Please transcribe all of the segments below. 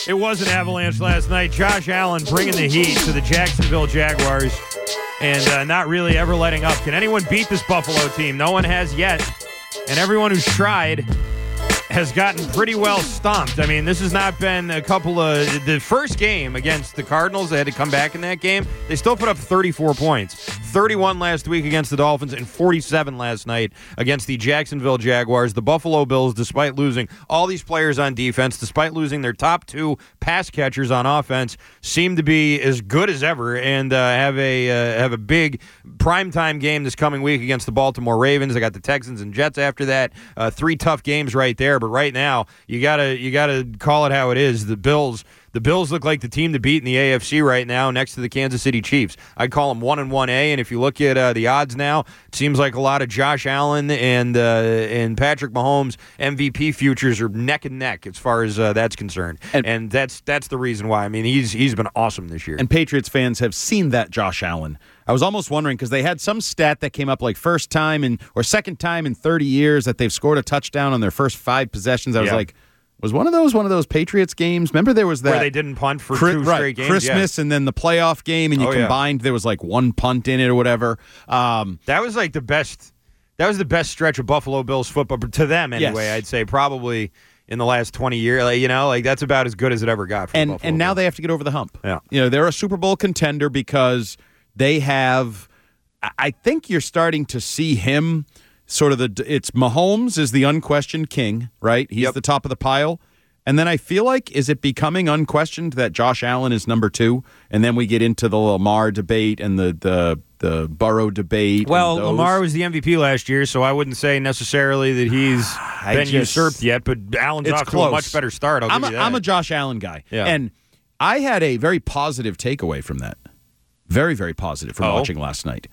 It was an avalanche last night. Josh Allen bringing the heat to the Jacksonville Jaguars and not really ever letting up. Can anyone beat this Buffalo team? No one has yet. And everyone who's tried has gotten pretty well stomped. I mean, this has not been a couple of... The first game against the Cardinals, they had to come back in that game. They still put up 34 points. 31 last week against the Dolphins and 47 last night against the Jacksonville Jaguars. The Buffalo Bills, despite losing all these players on defense, despite losing their top two pass catchers on offense, seem to be as good as ever and have a big primetime game this coming week against the Baltimore Ravens. They got the Texans and Jets after that. Three tough games right there. But right now, you gotta call it how it is. The Bills look like the team to beat in the AFC right now, next to the Kansas City Chiefs. I'd call them 1-1A, and if you look at the odds now, it seems like a lot of Josh Allen and Patrick Mahomes MVP futures are neck and neck as far as that's concerned, and that's the reason why. I mean, he's been awesome this year. And Patriots fans have seen that Josh Allen. I was almost wondering because they had some stat that came up like first time or second time in 30 years that they've scored a touchdown on their first 5 possessions. I was like, was one of those Patriots games? Remember there was that where they didn't punt for 2 straight games, Christmas, and then the playoff game, and you combined. There was like 1 punt in it or whatever. That was like the best. That was the best stretch of Buffalo Bills football to them anyway. Yes. I'd say probably in the last 20 years. Like that's about as good as it ever got for Buffalo. And now Bills. they have to get over the hump. Yeah, they're a Super Bowl contender because they have. I think you're starting to see him. Sort of it's Mahomes is the unquestioned king, right? He's the top of the pile. And then I feel like, is it becoming unquestioned that Josh Allen is number 2? And then we get into the Lamar debate and the Burrow debate. Well, Lamar was the MVP last year, so I wouldn't say necessarily that he's been usurped yet, but Allen's off to a much better start. I'll give you that. I'm a Josh Allen guy. Yeah. And I had a very positive takeaway from that. Very, very positive from watching last night.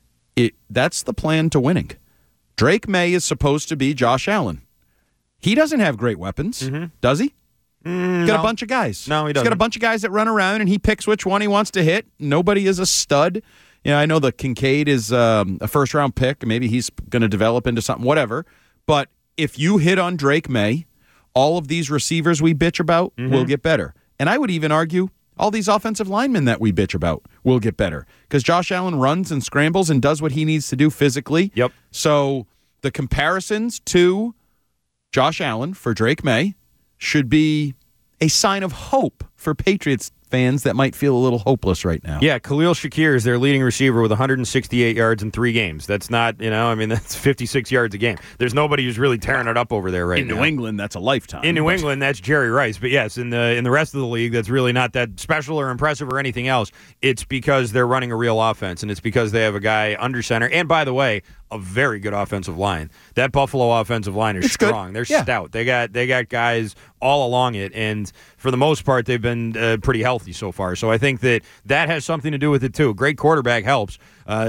That's the plan to winning. Drake May is supposed to be Josh Allen. He doesn't have great weapons, does he? He's got a bunch of guys. No, he doesn't. He's got a bunch of guys that run around, and he picks which one he wants to hit. Nobody is a stud. I know the Kincaid is a first-round pick. Maybe he's going to develop into something, whatever. But if you hit on Drake May, all of these receivers we bitch about will get better. And I would even argue all these offensive linemen that we bitch about will get better because Josh Allen runs and scrambles and does what he needs to do physically. Yep. So the comparisons to Josh Allen for Drake May should be a sign of hope for Patriots fans that might feel a little hopeless right now. Yeah, Khalil Shakir is their leading receiver with 168 yards in 3 games. That's not, that's 56 yards a game. There's nobody who's really tearing it up over there right now. In New England, that's a lifetime. In New England, that's Jerry Rice. But yes, in the rest of the league, that's really not that special or impressive or anything else. It's because they're running a real offense, and it's because they have a guy under center. And by the way, a very good offensive line. That Buffalo offensive line is strong. Good. They're stout. They got guys all along it, and for the most part, they've been pretty healthy so far. So I think that has something to do with it too. Great quarterback helps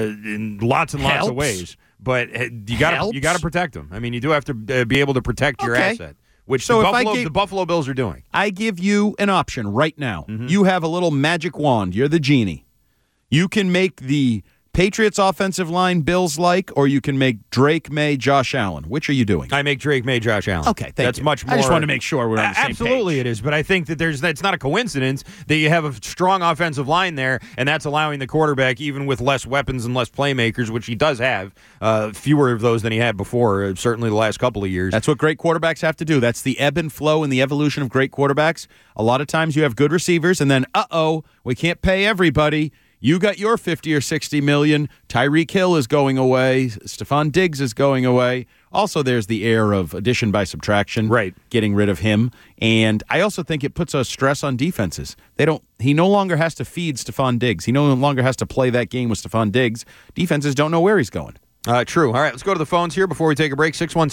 in lots and lots of ways, but you got to protect them. I mean, you do have to be able to protect your asset, which the Buffalo Bills are doing. I give you an option right now. You have a little magic wand. You're the genie. You can make the Patriots offensive line Bills-like, or you can make Drake May, Josh Allen. Which are you doing? I make Drake May, Josh Allen. Okay, that's you. Much more. I just want to make sure we're on the same page. Absolutely it is, but I think that it's not a coincidence that you have a strong offensive line there, and that's allowing the quarterback, even with less weapons and less playmakers, which he does have, fewer of those than he had before, certainly the last couple of years. That's what great quarterbacks have to do. That's the ebb and flow and the evolution of great quarterbacks. A lot of times you have good receivers, and then, we can't pay everybody. You got your 50 or 60 million. Tyreek Hill is going away. Stephon Diggs is going away. Also, there's the air of addition by subtraction, right? Getting rid of him. And I also think it puts a stress on defenses. He no longer has to feed Stephon Diggs. He no longer has to play that game with Stephon Diggs. Defenses don't know where he's going. True. All right, let's go to the phones here before we take a break.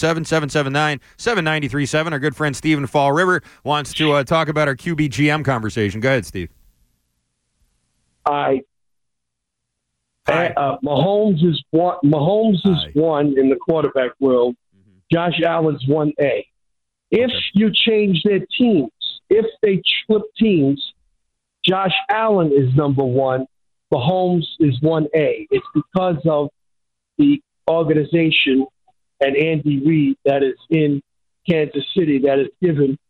617-779-7937. Our good friend Steve in Fall River wants to talk about our QB-GM conversation. Go ahead, Steve. Mahomes is one in the quarterback world. Josh Allen's 1A. If you change their teams, if they flip teams, Josh Allen is number 1. Mahomes is 1A. It's because of the organization and Andy Reid that is in Kansas City that has given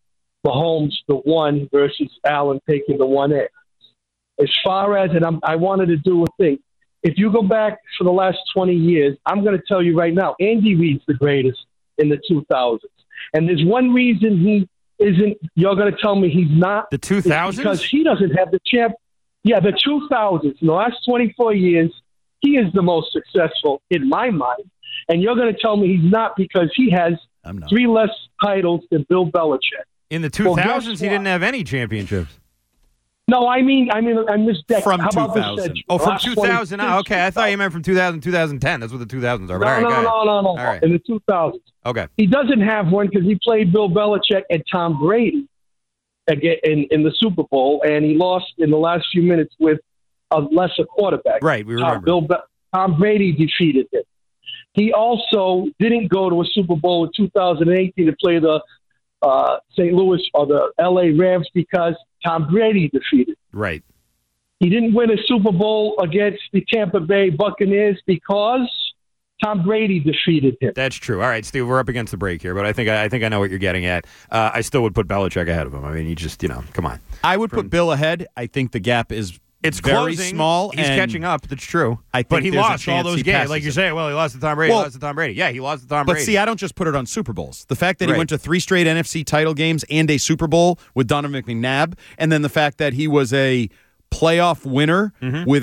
Mahomes the 1 versus Allen taking the 1A. As far as, and I wanted to do a thing. If you go back for the last 20 years, I'm going to tell you right now, Andy Reid's the greatest in the 2000s. And there's one reason he isn't, you're going to tell me he's not. The 2000s? Because he doesn't have the champ. Yeah, the 2000s. In the last 24 years, he is the most successful in my mind. And you're going to tell me he's not because he has 3 less titles than Bill Belichick. In the 2000s, he didn't have any championships. No, I mean, this decade. From How about 2000. this century? Oh, from 2000. Okay, I thought you meant from 2000, 2010. That's what the 2000s are. But all right, No. All right. In the 2000s. Okay. He doesn't have one because he played Bill Belichick and Tom Brady in the Super Bowl, and he lost in the last few minutes with a lesser quarterback. Right, we remember. Tom Brady defeated him. He also didn't go to a Super Bowl in 2018 to play the St. Louis or the L.A. Rams because Tom Brady defeated. Right. He didn't win a Super Bowl against the Tampa Bay Buccaneers because Tom Brady defeated him. That's true. All right, Steve, we're up against the break here, but I think I know what you're getting at. I still would put Belichick ahead of him. I mean, he just, come on. I would put Bill ahead. I think the gap is very closing. small. He's catching up. That's true. But he lost all those games. Like you're saying, he lost to Tom Brady. Yeah, he lost to Tom Brady. But see, I don't just put it on Super Bowls. The fact that he went to 3 straight NFC title games and a Super Bowl with Donovan McNabb, and then the fact that he was a playoff winner with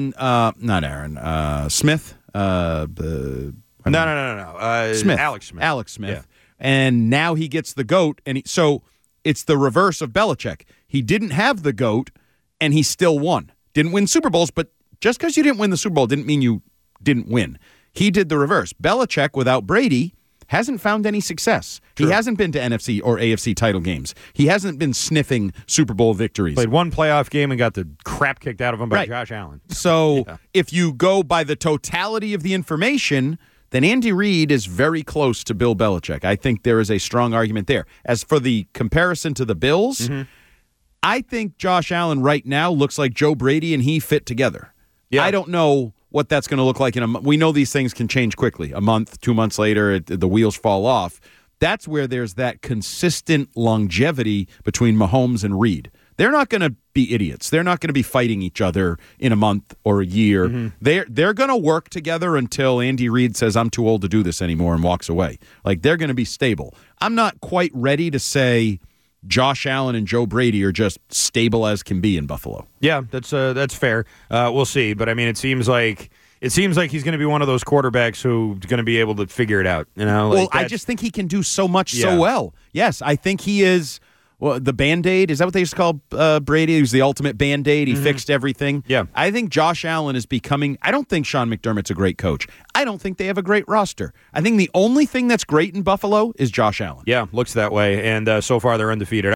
Smith. No. Smith. Alex Smith. Alex Smith. Yeah. And now he gets the GOAT. And so it's the reverse of Belichick. He didn't have the GOAT, and he still won. Didn't win Super Bowls, but just because you didn't win the Super Bowl didn't mean you didn't win. He did the reverse. Belichick, without Brady, hasn't found any success. True. He hasn't been to NFC or AFC title games. He hasn't been sniffing Super Bowl victories. Played one playoff game and got the crap kicked out of him by Josh Allen. So if you go by the totality of the information, then Andy Reid is very close to Bill Belichick. I think there is a strong argument there. As for the comparison to the Bills, I think Josh Allen right now looks like Joe Brady and he fit together. Yeah. I don't know what that's going to look like in a month. We know these things can change quickly. A month, 2 months later, the wheels fall off. That's where there's that consistent longevity between Mahomes and Reid. They're not going to be idiots. They're not going to be fighting each other in a month or a year. They're going to work together until Andy Reid says, I'm too old to do this anymore, and walks away. Like, they're going to be stable. I'm not quite ready to say Josh Allen and Joe Brady are just stable as can be in Buffalo. Yeah, that's fair. We'll see. But, I mean, it seems like he's going to be one of those quarterbacks who's going to be able to figure it out. Well, I just think he can do so much so well. Yes, I think he is. Well, the Band-Aid, is that what they used to call Brady? He was the ultimate Band-Aid. He fixed everything. Yeah. I think Josh Allen is becoming – I don't think Sean McDermott's a great coach. I don't think they have a great roster. I think the only thing that's great in Buffalo is Josh Allen. Yeah, looks that way. And so far they're undefeated.